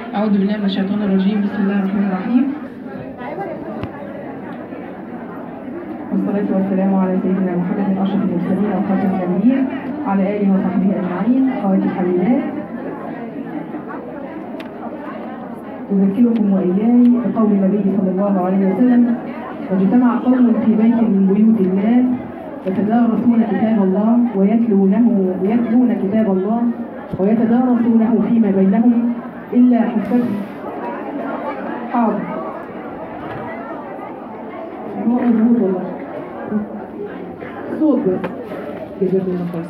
أعوذ بالله من الشيطان الرجيم. بسم الله الرحمن الرحيم. والصلاة والسلام على سيدنا محمد أشرف المرسلين وخاتم النبيين وعلى آله وصحبه أجمعين. أخواتي الحبيبات، أذكركم وإياي بقول النبي صلى الله عليه وسلم: واجتمع قوم في بيت من بيوت الله يتدارسون كتاب الله ويتلون كتاب الله ويتدارسونه فيما بينهم إلا حفظهم. حاضر، هو مظبوط والله، صوت بس. جزاكم الله خير.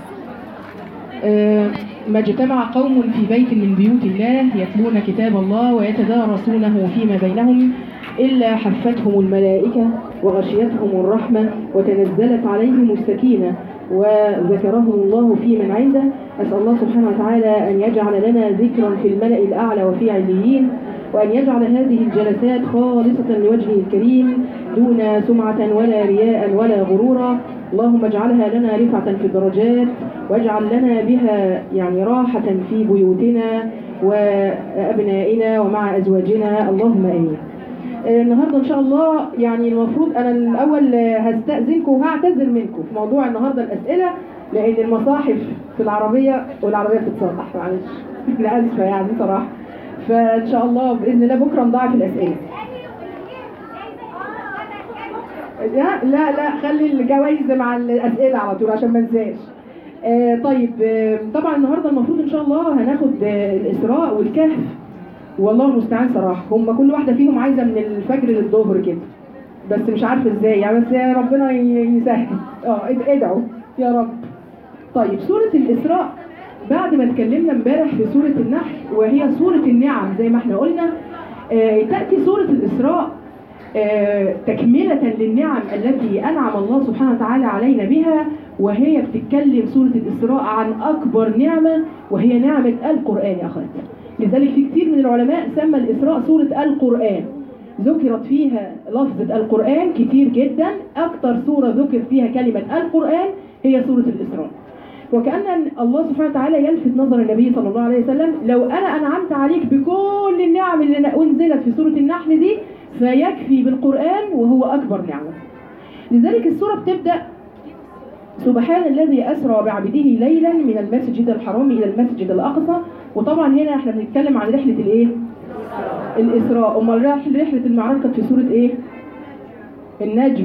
ما اجتمع قوم في بيت من بيوت الله يتلون كتاب الله ويتدارسونه فيما بينهم إلا حفتهم الملائكة وغشيتهم الرحمة وتنزلت عليهم السكينة وذكرهم الله في من عنده. أسأل الله سبحانه وتعالى أن يجعل لنا ذكرا في الملأ الأعلى وفي عليين، وأن يجعل هذه الجلسات خالصة لوجهه الكريم دون سمعة ولا رياء ولا غرورا. اللهم اجعلها لنا رفعة في الدرجات، واجعل لنا بها راحة في بيوتنا وأبنائنا ومع أزواجنا، اللهم آمين. النهاردة إن شاء الله المفروض أنا الأول هستأذنكم وهعتذر منكم في موضوع النهاردة الأسئلة، لأن المصاحف في العربية والعربية بتتصلح، معلش أنا آسفة صراحة. فإن شاء الله بإذن الله بكرة نضاعف الأسئلة. لا خلي الجوائز مع الأسئلة على طول عشان ما انساش. طيب، طبعا النهاردة المفروض إن شاء الله هناخد الإسراء والكهف، والله المستعان صراحة. هم كل واحدة فيهم عايزة من الفجر للظهر كده، بس مش عارفة ازاي بس يا ربنا يسهل. ادعوا يا رب. طيب، سورة الإسراء بعد ما اتكلمنا امبارح في سورة النحل وهي سورة النعم زي ما احنا قلنا، تأتي سورة الإسراء تكملة للنعم التي أنعم الله سبحانه وتعالى علينا بها، وهي بتتكلم سورة الإسراء عن أكبر نعمة وهي نعمة القرآن يا أخوات. لذلك في كثير من العلماء سمى الإسراء سورة القرآن، ذكرت فيها لفظة القرآن كتير جدا. أكثر سورة ذكر فيها كلمة القرآن هي سورة الإسراء. وكأن الله سبحانه وتعالى يلفت نظر النبي صلى الله عليه وسلم: لو أنا أنعمت عليك بكل النعم اللي أنزلت في سورة النحل دي فيكفي بالقرآن وهو أكبر نعمة. لذلك السورة بتبدأ: سبحان الذي أسرى بعبده ليلا من المسجد الحرام إلى المسجد الأقصى. وطبعا هنا احنا بنتكلم عن رحلة الايه؟ الإسراء. أمال رحلة المعراج كانت في سورة ايه؟ النجم.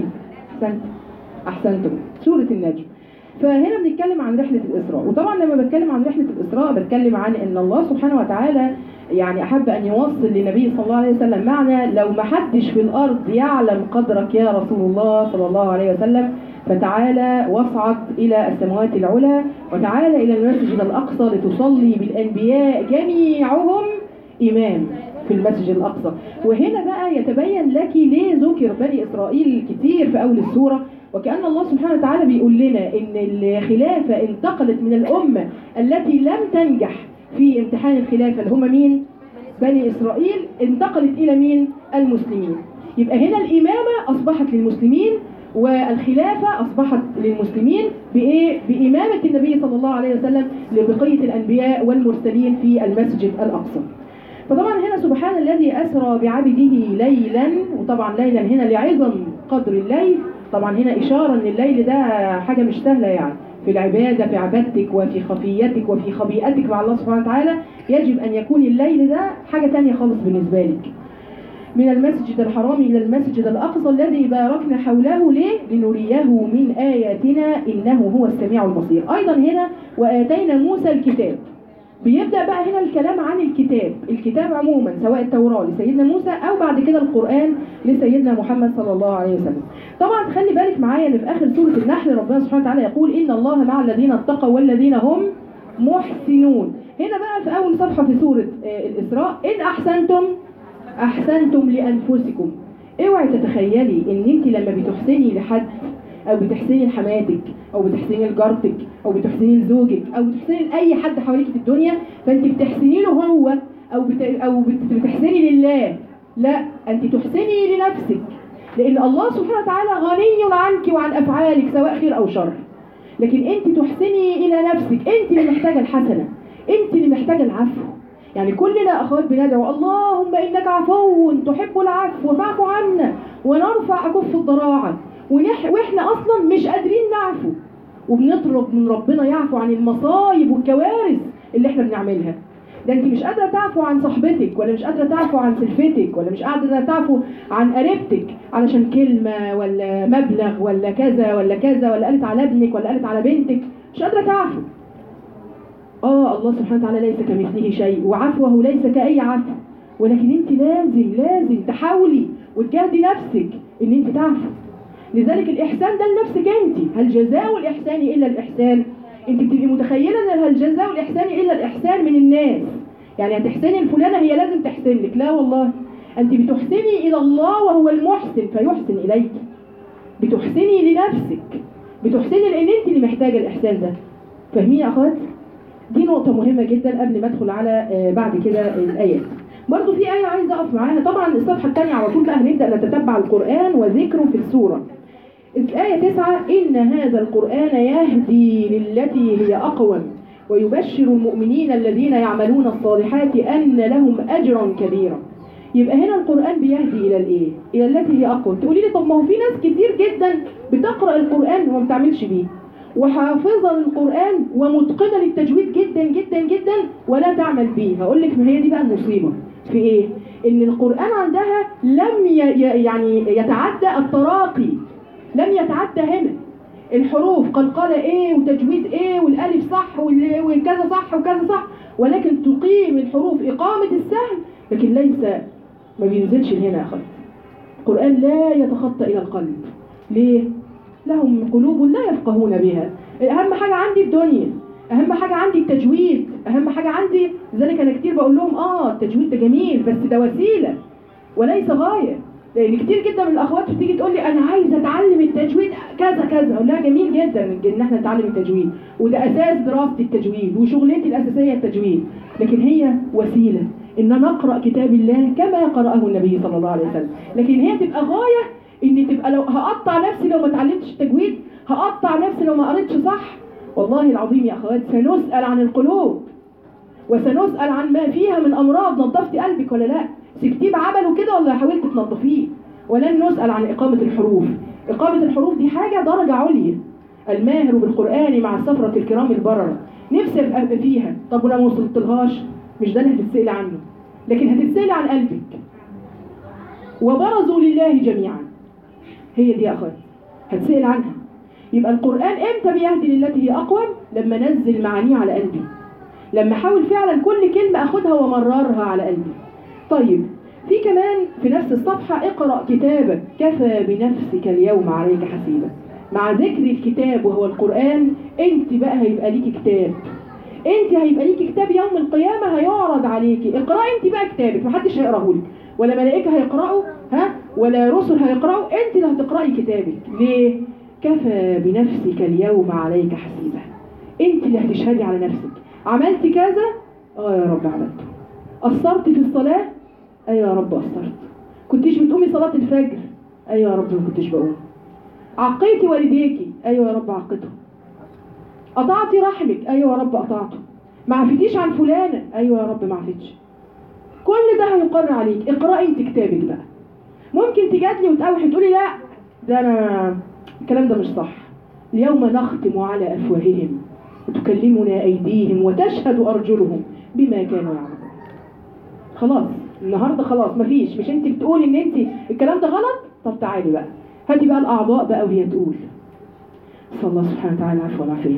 أحسنتم، سورة النجم. فهنا بنتكلم عن رحلة الإسراء. وطبعا لما بتكلم عن رحلة الإسراء بتكلم عن ان الله سبحانه وتعالى أحب أن يوصل للنبي صلى الله عليه وسلم معنى: لو ما حدش في الأرض يعلم قدرك يا رسول الله صلى الله عليه وسلم فتعالى واصعد إلى السماوات العلى وتعالى إلى المسجد الأقصى لتصلي بالأنبياء جميعهم إمام في المسجد الأقصى. وهنا بقى يتبين لك ليه ذكر بني إسرائيل كتير في أول السورة. وكأن الله سبحانه وتعالى بيقول لنا إن الخلافة انتقلت من الأمة التي لم تنجح في امتحان الخلافة اللي هم مين؟ بني إسرائيل، انتقلت إلى مين؟ المسلمين. يبقى هنا الإمامة أصبحت للمسلمين والخلافة أصبحت للمسلمين بإيه؟ بإمامة النبي صلى الله عليه وسلم لبقية الأنبياء والمرسلين في المسجد الأقصى. فطبعا هنا سبحان الذي أسرى بعبده ليلا، وطبعا ليلا هنا لعظم قدر الليل. طبعا هنا إشارة أن الليل ده حاجة مش سهلة في العبادة، في عبادتك وفي خفيتك وفي خبيئتك مع الله سبحانه وتعالى يجب أن يكون الليل ده حاجة تانية خالص بالنسبة لك. من المسجد الحرام إلى المسجد الأقصى الذي باركنا حوله، ليه؟ لنريه من آياتنا إنه هو السميع البصير. أيضا هنا وآتينا موسى الكتاب. بيبدأ بقى هنا الكلام عن الكتاب عموما، سواء التوراة لسيدنا موسى أو بعد كده القرآن لسيدنا محمد صلى الله عليه وسلم. طبعا خلي بالك معايا ان في آخر سورة النحل ربنا سبحانه وتعالى يقول: إن الله مع الذين اتقوا والذين هم محسنون. هنا بقى في أول صفحة في سورة الإسراء: إن أحسنتم لأنفسكم. اوعي تتخيلي ان انت لما بتحسني لحد او بتحسني لحماتك او بتحسني لجارتك او بتحسني لزوجك او بتحسني لاي حد حواليك في الدنيا فانت بتحسني له هو او بتحسني لله. لا، انت تحسني لنفسك، لان الله سبحانه وتعالى غني عنك وعن افعالك سواء خير او شر. لكن انت تحسني الى نفسك، انت اللي محتاجه الحسنه، انت اللي محتاجه العفو. يعني كلنا اخوات بندعو اللهم انك عفو تحب العفو فاعف عنا ونرفع كف الضراعه، واحنا اصلا مش قادرين نعفو، وبنطلب من ربنا يعفو عن المصايب والكوارث اللي احنا بنعملها. ده انت مش قادره تعفو عن صاحبتك، ولا مش قادره تعفو عن سلفتك، ولا مش قادره تعفو عن قريبتك علشان كلمه ولا مبلغ ولا كذا ولا كذا، ولا قالت على ابنك ولا قالت على بنتك، مش قادره تعفو. الله سبحانه وتعالى ليس كمثله شيء، وعفوه ليس كأي عفو، ولكن انت لازم تحاولي وتجاهدي نفسك ان انت تعفو. لذلك الاحسان ده لنفسك انت، هل جزاء الاحسان الا الاحسان؟ انت بتبقي متخيله ان هل جزاء الاحسان الا الاحسان من الناس، يعني هتحسني الفلانه هي لازم تحسن لك، لا والله، انت بتحسني الى الله وهو المحسن فيحسن اليك، بتحسني لنفسك، بتحسني لان انت اللي محتاجه الاحسان ده. فاهمين يا اخوات؟ دي نقطة مهمة جدا قبل ما ادخل على بعد كده الآيات. برضو في آية عايزة أقف معاها، طبعا الصفحة الثانية على طول بقى هنبدأ نتتبع القرآن وذكره في السورة. الآية 9: إن هذا القرآن يهدي للتي هي أقوم ويبشر المؤمنين الذين يعملون الصالحات أن لهم أجرا كبيرا. يبقى هنا القرآن بيهدي إلى الإيه؟ إلى التي هي أقوم. تقولي لي طب ما هو في ناس كتير جدا بتقرأ القرآن وما بتعملش بيه، وحافظة للقرآن ومتقنة للتجويد جدا جدا جدا ولا تعمل به. هقول لك ما هي دي بقى المصيبة في ايه؟ ان القرآن عندها لم يعني يتعدى التراقي، لم يتعدى هنا الحروف قلقلة ايه وتجويد ايه والالف صح وكذا صح وكذا صح، ولكن تقيم الحروف اقامة السهل، لكن ليس ما بينزلش هنا يا اخوات. القرآن لا يتخطى الى القلب. ليه؟ لهم قلوب لا يفقهون بها. اهم حاجة عندي الدنيا، اهم حاجة عندي التجويد، اهم حاجة عندي. لذلك انا كتير بقول لهم التجويد ده جميل بس ده وسيلة وليس غاية. لان كتير جدا من الاخوات بتيجي تقول لي انا عايزة اتعلم التجويد كذا كذا، اقول لها جميل جدا ان احنا نتعلم التجويد، وده اساس دراستي التجويد وشغلتي الاساسية التجويد، لكن هي وسيلة ان انا اقرأ كتاب الله كما قرأه النبي صلى الله عليه وسلم. لكن هي تبقى غاية ان تبقى لو هقطع نفسي لو ما اتعلمتش التجويد، هقطع نفسي لو ما قريتش صح. والله العظيم يا اخوات سنسأل عن القلوب، وسنسأل عن ما فيها من امراض. نظفتي قلبك ولا لا؟ سكتيه بعمله كده ولا حاولت تنظفيه؟ ولن نسأل عن إقامة الحروف. إقامة الحروف دي حاجة درجة عليا. الماهر بالقرآن مع السفرة الكرام البررة. نفسي أبقى فيها. طب ولو ما وصلتلهاش مش ده اللي هتتسأل عنه، لكن هتتسأل عن قلبك. وبرزوا لله جميعا، هي دي يا أخوات هتسأل عنها. يبقى القرآن امتى بيهدي للتي هي أقوم؟ لما نزل معانيه على قلبي، لما احاول فعلا كل كلمة أخدها ومررها على قلبي. طيب في كمان في نفس الصفحة اقرأ كتابك كفى بنفسك اليوم عليك حسيبا. مع ذكر الكتاب وهو القرآن، انت بقى هيبقى ليكي كتاب، انت هيبقى ليكي كتاب يوم القيامة هيعرض عليكي. اقرأي انت بقى كتابك، محدش هيقراه لك، ولا ملائكة هيقرأوا ولا رسل هيقرأوا، انت اللي هتقرأي كتابك. ليه؟ كفى بنفسك اليوم عليك حسيبا. انت اللي هتشهدي على نفسك. عملت كذا؟ يا رب عملته. قصرت في الصلاة؟ ايوه يا رب قصرت. كنتيش بتقومي صلاة الفجر؟ ايوه يا رب ما كنتش بقوم. عقيتي والديكي؟ ايوه يا رب عقيتهم. قطعتي رحمك؟ ايوه يا رب قطعته. ما عفتيش عن فلانة؟ ايوه يا رب ما عفتش. كل ده هيقر عليك. اقرأي انت كتابك بقى. ممكن تجادلي وتقاوحي تقولي لا ده انا الكلام ده مش صح. اليوم نختم على افواههم وتكلمنا ايديهم وتشهد ارجلهم بما كانوا يعملون. خلاص النهارده خلاص مفيش، مش انت بتقولي ان انت الكلام ده غلط؟ طب تعالي بقى هاتي بقى الاعضاء بقى وهي تقول. صلى الله سبحانه وتعالى العفو والعافيه.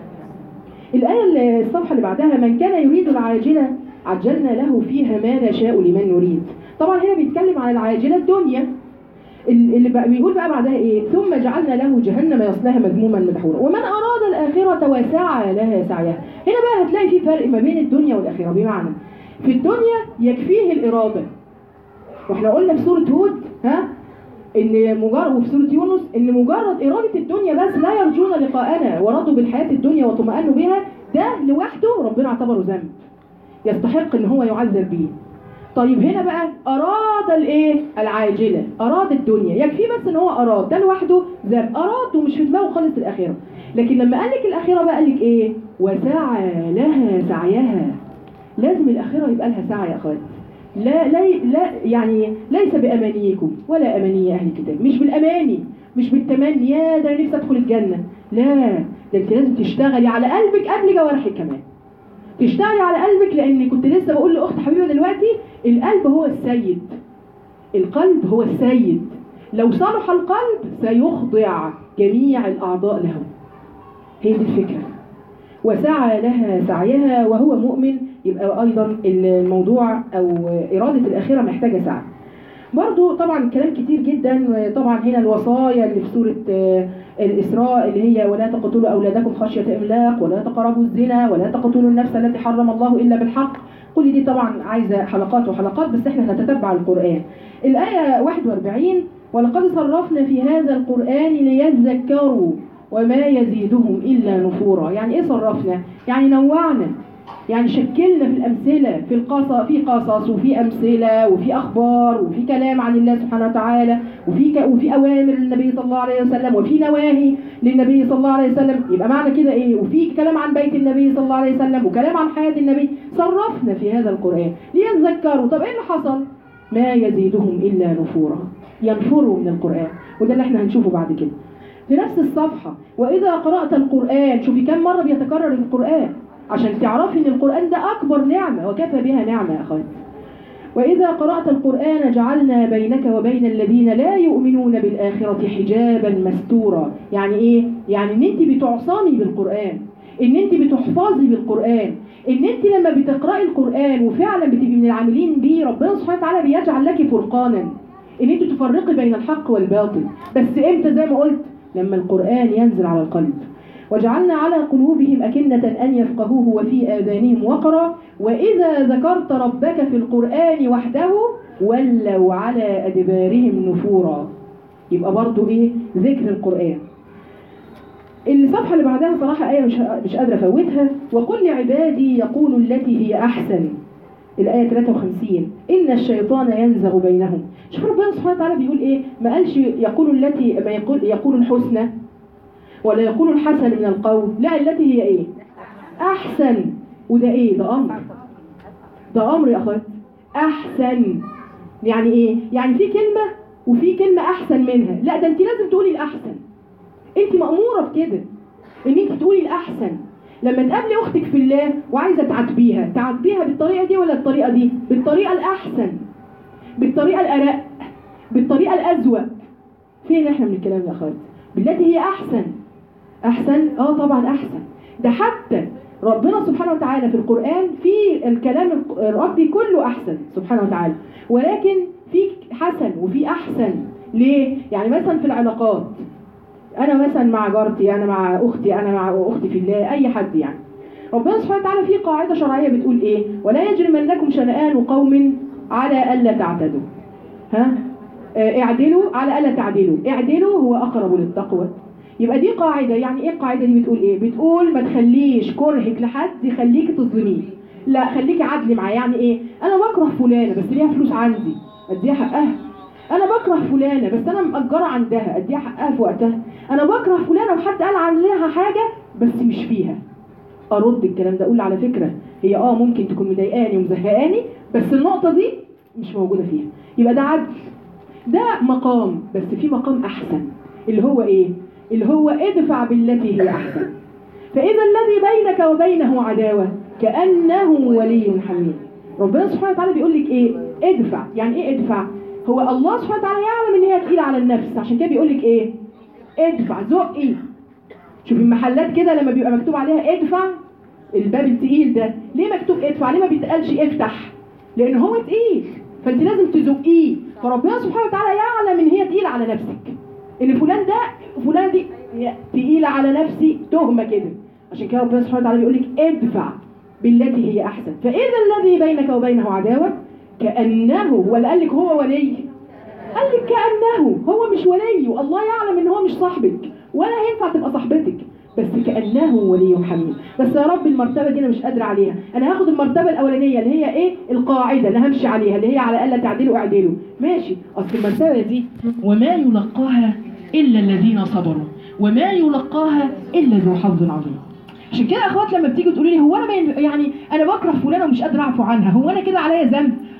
الآية الصفحة اللي بعدها: من كان يريد العاجلة عجلنا له فيها ما نشاء لمن نريد. طبعا هنا بيتكلم عن العاجلة الدنيا. اللي بقى بيقول بقى بعدها ايه؟ ثم جعلنا له جهنم يصلاها مذموما مدحورا ومن أراد الآخرة وسعى لها سعيها. هنا بقى هتلاقي في فرق ما بين الدنيا والآخرة. بمعنى في الدنيا يكفيه الإرادة، واحنا قلنا في سورة هود ان مجرد، وفي سورة يونس ان مجرد إرادة الدنيا بس لا يرجون لقاءنا ورضوا بالحياة الدنيا واطمأنوا بها، ده لوحده ربنا اعتبره ذنب يستحق ان هو يعذب به. طيب هنا بقى أراد الايه؟ العاجلة، أراد الدنيا، يكفي بس ان هو أراد، ده لوحده ذنب، أراد ومش في دماغه خالص الآخرة. لكن لما قال لك الآخرة بقى قال لك ايه؟ وسعى لها سعيها. لازم الاخره يبقى لها سعي يا اخوات. لا يعني ليس بامانيكم ولا اماني اهل الكتاب، مش بالاماني، مش بالتمني يا ده انا نفسي ادخل الجنه، لا، ده انت لازم تشتغلي على قلبك قبل جوارحك كمان. تشتغلي على قلبك، لان كنت لسه بقول لاخت حبيبه دلوقتي، القلب هو السيد، القلب هو السيد، لو صلح القلب سيخضع جميع الاعضاء له. هي دي الفكره. وسعى لها سعيها وهو مؤمن، يبقى ايضا الموضوع او اراده الاخره محتاجه سعي. برضو طبعا كلام كتير جدا. طبعا هنا الوصايا اللي في سورة الإسراء اللي هي ولا تقتلوا أولادكم خشية إملاق، ولا تقربوا الزنا، ولا تقتلوا النفس التي حرم الله إلا بالحق. كل دي طبعا عايزة حلقات وحلقات، بس احنا هنتتبع القرآن. الآية 41 ولقد صرفنا في هذا القرآن ليذكروا وما يزيدهم إلا نفورا. يعني إيه صرفنا؟ يعني نوعنا، يعني شكلنا في الأمثلة، في قصص وفي أمثلة وفي أخبار وفي كلام عن الله سبحانه وتعالى، وفي أوامر للنبي صلى الله عليه وسلم، وفي نواهي للنبي صلى الله عليه وسلم. يبقى معنى كده إيه؟ وفي كلام عن بيت النبي صلى الله عليه وسلم، وكلام عن حياة النبي. صرفنا في هذا القرآن ليذكروا. طب إيه اللي حصل؟ ما يزيدهم إلا نفورا، ينفروا من القرآن. وده اللي احنا هنشوفه بعد كده في نفس الصفحة. وإذا قرأت القرآن، شوفي كم مرة بيتكرر القرآن عشان تعرفي ان القرآن ده اكبر نعمة وكفى بها نعمة يا اخواتي. واذا قرأت القرآن جعلنا بينك وبين الذين لا يؤمنون بالآخرة حجابا مستورا. يعني ايه؟ يعني ان انت بتعصمي بالقرآن، ان انت بتحفظي بالقرآن، ان انت لما بتقرأي القرآن وفعلا بتبقي من العاملين بيه، ربنا سبحانه وتعالى بيجعل لك فرقانا ان انت تفرقي بين الحق والباطل. بس امتى؟ زي ما قلت، لما القرآن ينزل على القلب. وجعلنا على قلوبهم أكنة أن يفقهوه وفي آذانهم وقرا وإذا ذكرت ربك في القرآن وحده ولوا على أدبارهم نفورا. يبقى برضو إيه؟ ذكر القرآن. الصفحة اللي بعدها صراحة آية مش قادرة أفوتها. وقل لعبادي يقول التي هي أحسن، الآية 53 إن الشيطان ينزغ بينهم. شوف ربنا سبحانه وتعالى بيقول إيه؟ ما قالش يقول التي، ما يقول الحسنى ولا يقول الحسن من القول، لا، التي هي ايه؟ احسن. وده ايه؟ ده امر، ده امر يا اخوات. احسن يعني ايه؟ يعني في كلمة وفي كلمة احسن منها، لا ده انت لازم تقولي الاحسن. انت مأمورة بكده ان انت تقولي الاحسن. لما تقابلي اختك في الله وعايزة تعاتبيها بالطريقة دي ولا الطريقة دي؟ بالطريقة الاحسن، بالطريقة الارق، بالطريقة الازوق. فين احنا من الكلام يا اخوات؟ بالتي هي احسن. احسن؟ طبعا احسن. ده حتى ربنا سبحانه وتعالى في القرآن في الكلام الربي كله احسن سبحانه وتعالى، ولكن في حسن وفي احسن. ليه؟ يعني مثلا في العلاقات، انا مثلا مع جارتي، انا مع اختي، انا مع اختي في الله، اي حد يعني، ربنا سبحانه وتعالى في قاعدة شرعية بتقول ايه؟ ولا يجرمنكم شنآن قوم على الا تعتدوا. اعدلوا على الا تعدلوا، اعدلوا هو اقرب للتقوى. يبقى دي قاعدة. يعني ايه القاعدة دي؟ بتقول ايه؟ بتقول ما تخليش كرهك لحد يخليك تظلميه، لا خليكي عدلي معاه. يعني ايه؟ انا بكره فلانة بس ليها فلوس عندي، اديها حقها. انا بكره فلانة بس انا مأجرة عندها، اديها حقها في وقتها. انا بكره فلانة وحد قال عليها حاجة بس مش فيها، ارد الكلام ده، اقول على فكرة هي ممكن تكون مضايقاني ومزهقاني بس النقطة دي مش موجودة فيها. يبقى ده عدل، ده مقام. بس في مقام احسن اللي هو ايه؟ اللي هو ادفع بالتي هي احسن. فاذا الذي بينك وبينه عداوة كأنه ولي حميم. ربنا سبحانه وتعالى بيقول لك ايه؟ ادفع. يعني ايه ادفع؟ هو الله سبحانه وتعالى يعلم ان هي تقيلة على النفس، عشان كده بيقول لك ايه؟ ادفع، زقي. شوفي المحلات كده لما بيبقى مكتوب عليها ادفع، الباب التقيل ده ليه مكتوب ادفع؟ ليه ما بيتقالش افتح؟ لان هو تقيل، فانت لازم تزقيه. فربنا سبحانه وتعالى يعلم ان هي تقيلة على نفسك، ان فلان دي تقيلة على نفسي، تهمة كده. عشان كده ربنا سبحانه وتعالى بيقول لك ادفع بالتي هي احسن. فاذا الذي بينك وبينه عداوة كأنه، ولا قال لك هو ولي؟ قال لك كأنه، هو مش ولي، والله يعلم ان هو مش صاحبك ولا هينفع تبقى صاحبتك، بس كأنه ولي حميم. بس يا رب المرتبة دي انا مش قادرة عليها، انا هاخد المرتبة الاولانية اللي هي ايه؟ القاعدة اللي همشي عليها، اللي هي على الا تعدلوا اعدلوا، ماشي. اصل المرتبة دي وما يلقاها الا الذين صبروا وما يلقاها الا ذو حظ عظيم. عشان كده يا اخوات لما بتيجوا تقولوا لي هو انا يعني انا بكره فلانه ومش قادره اعفو عنها، هو انا كده عليا ذنب؟